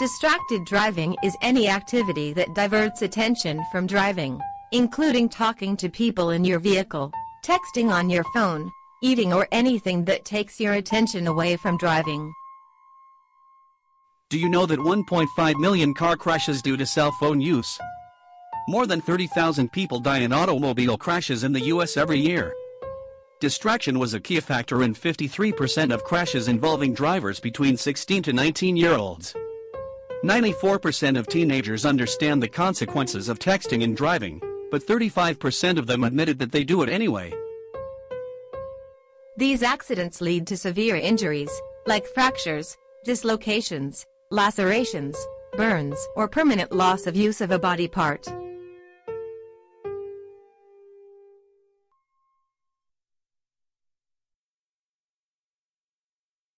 Distracted driving is any activity that diverts attention from driving, including talking to people in your vehicle, texting on your phone, eating, or anything that takes your attention away from driving. Do you know that 1.5 million car crashes due to cell phone use? More than 30,000 people die in automobile crashes in the US every year. Distraction was a key factor in 53% of crashes involving drivers between 16 to 19-year-olds. 94% of teenagers understand the consequences of texting and driving, but 35% of them admitted that they do it anyway. These accidents lead to severe injuries, like fractures, dislocations, lacerations, burns, or permanent loss of use of a body part.